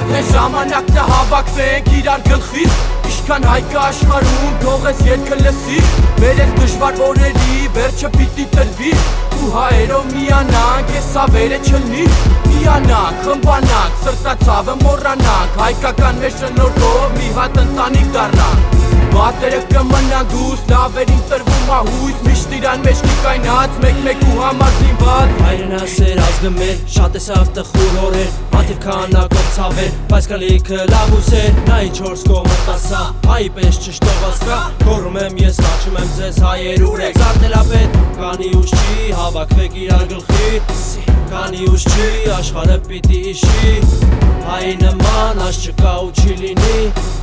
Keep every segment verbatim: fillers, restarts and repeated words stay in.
Արդեն ժամանակն է հավաքվենք իրար գլխի Ինչքան հայկը աշխարհում թող ես ետքը լսի Մեր ես դժվար օրերի վերջը պիտի տրվի Ու հայերով միանանք ես ավերը չլնի Միանանք, խմբանանք, սրտացավը մոռանանք Հայկական մեր շնորհով մի հատ ընտանիք դառնանք Բատերը կմնան դուս, լավերին տրվում ահույս Միշտ իրան մեջ կայնած, մեկ-մեկ ու համար զինված Հայրն ասեր ազգը մեր, շատ էսավ տխուր օրեր Մատիվ քանակով ցավեր, բայց կլիքը լավ ուսեր Նա ինչ որս կողմը տասա, հայի պես չշտողացրա Գոռում եմ ես, հաչում եմ ձեզ հայեր ուրեք Զարդելապետ, կանի ուշ չի, հավաքվեք իրար գլխի Կանի ուշ չի, աշխարհը պիտի իշի Հայի նման, աս չկա ու չի լինի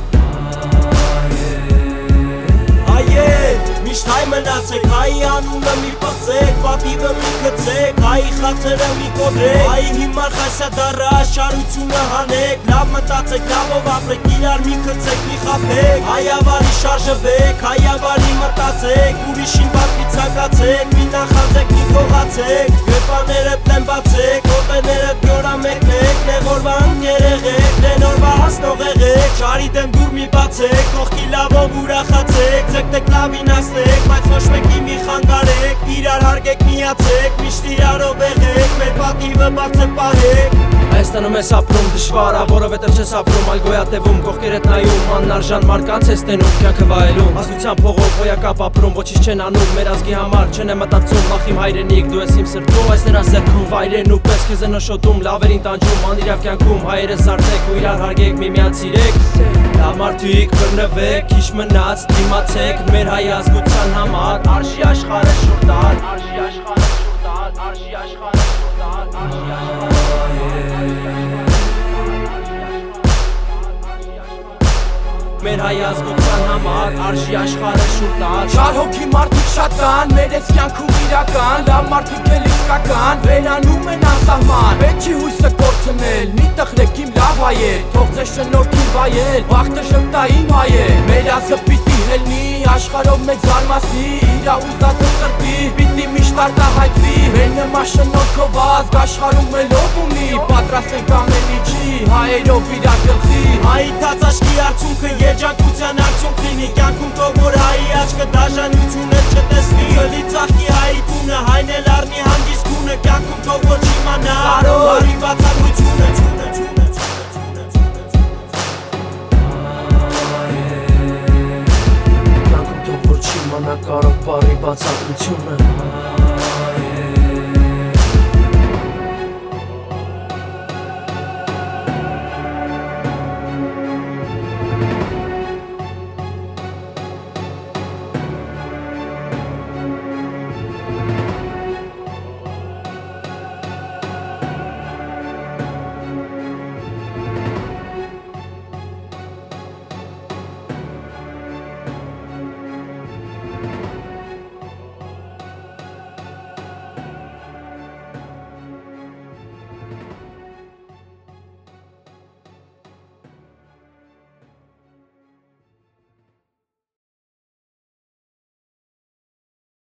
Միշտ հայ մնացեք, հայի անունը մի պղծեք, պատիվը մի գծեք, հայի խաթրը մի կոդրեք Հայի հիմար խայսադարը աշխարհությունը հանեք, լավ մտածեք, լավով ապրեք, իրար մի գծեք, մի խաբեք Հայավարի շարժվեք, հայավարի մտածեք, ուրիշին պատվի ցանկացեք, մի նախանձեք, մի գողացեք Գրպաները պլեն բացեք, ոտեներըդ գորա մեկնեք, նեղորվա ընկերեղեք, նենորվա հասնող եղեք Շարի դեմ դուր մի բացեք, կողքի լավով ուրախացեք, ձգտեք լավին ասնեք Բայց ոչ մեկի մի խանգարեք, իրար հարգեք միացեք, միշտ իրարով եղեք, մեր պատիվը բարձր պահեք Հայաստանում ես ապրում դժվար, որովհետև չես ապրում, այլ գոյատևում, կողքեր էդ նայում, աննարժան մարկանց ես տենում, կյանքը վայելում Ազգության փողով հոյակապ ապրում, ոչինչ չեն անում, մեր ազգի համար չեն է մտածում, ախ իմ հայրենիք, դու ես իմ սրտում, այս նրա սերքում, վայրեն ու պես քեզ են նշոտում, լավերին տանջում, անիրավ կյանքում, հայերս զարթեք ու իրար հարգեք, միմյանց սիրեք Լավ մարդիկ բռնվեք, քիչ մնաց, դիմացեք, մեր հայ ազգության համար Արշի աշխարհը շուռ տալ, արշի աշխարհը շուռ տալ, արշի աշխարհը շուռ տալ, արշի աշխարհը Մեր հայ ազգության համար, արշի աշխարհը շուռ տալ Շար հոգի մարդիկ շատ կան, մեր ես կյանքում իրական Լավ մարդիկ էլ իսկական, վերանում են անսահման Պետք չի հույսը կորցնել, մի տխրեք իմ լավ հայեր Թող ձեզ շնորհքին վայել, բախտը ժպտա իմ հայեր Մեր ազգը պիտի հելնի, աշխարհով մեծ զարմացնի Իրա ուզածը սրտի, պիտի միշտ արտահայտվի Մեր նման շնորհքով ազգ աշխարհում էլ ով ունի Պատրաստ ենք ամեն ինչի, հայերով իրար գլխի Հայի թաց աչքի արդյունքը երջանկության արդյունք լինի Կյանքում թող որ հայի աչքը դաժանությունը չտեսնի Գլի ծաղկի հայի տունը, հայն էլ առնի հանգիստ քունը Կյանքում թող որ չիմանա, բարի բացառությունը Կյանքում թող որ չիմանա, կարող բարի բացառությունը